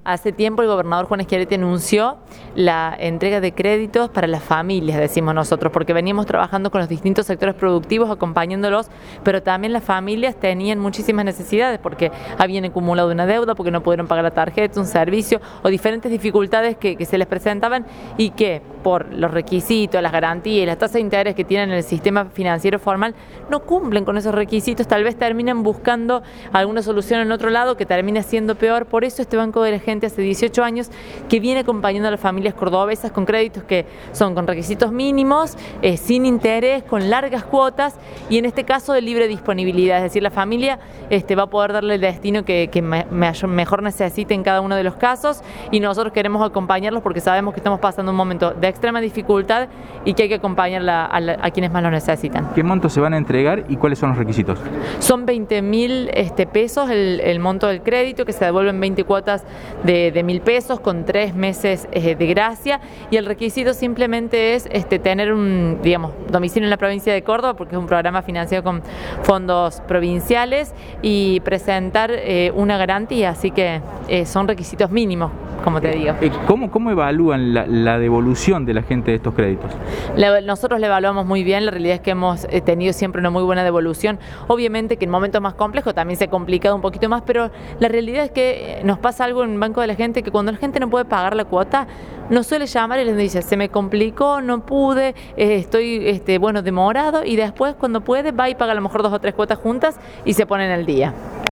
Hace tiempo el gobernador Juan Schiaretti anunció la entrega de créditos para las familias, decimos nosotros, porque veníamos trabajando con los distintos sectores productivos, acompañándolos, pero también las familias tenían muchísimas necesidades porque habían acumulado una deuda, porque no pudieron pagar la tarjeta, un servicio o diferentes dificultades que se les presentaban y que por los requisitos, las garantías y las tasas de interés que tienen en el sistema financiero formal no cumplen con esos requisitos, tal vez terminan buscando alguna solución en otro lado que termine siendo peor. Por eso este Banco de la Gente hace 18 años que viene acompañando a las familias cordobesas con créditos que son con requisitos mínimos, sin interés, con largas cuotas y en este caso de libre disponibilidad, es decir, la familia va a poder darle el destino que mejor necesite en cada uno de los casos y nosotros queremos acompañarlos porque sabemos que estamos pasando un momento de extrema dificultad y que hay que acompañar a quienes más lo necesitan. ¿Qué montos se van a entregar y cuáles son los requisitos? Son 20.000 pesos el monto del crédito, que se devuelven 20 cuotas de 1.000 pesos con 3 meses de gracia y el requisito simplemente es tener un domicilio en la provincia de Córdoba porque es un programa financiado con fondos provinciales y presentar una garantía, así que son requisitos mínimos, como te digo. ¿Cómo evalúan la devolución de la gente de estos créditos? Nosotros le evaluamos muy bien, la realidad es que hemos tenido siempre una muy buena devolución, obviamente que en momentos más complejos también se ha complicado un poquito más, pero la realidad es que nos pasa algo en Banco de la Gente, que cuando la gente no puede pagar la cuota, nos suele llamar y les dice, se me complicó, no pude, estoy demorado, y después cuando puede va y paga a lo mejor 2 o 3 cuotas juntas y se ponen al día.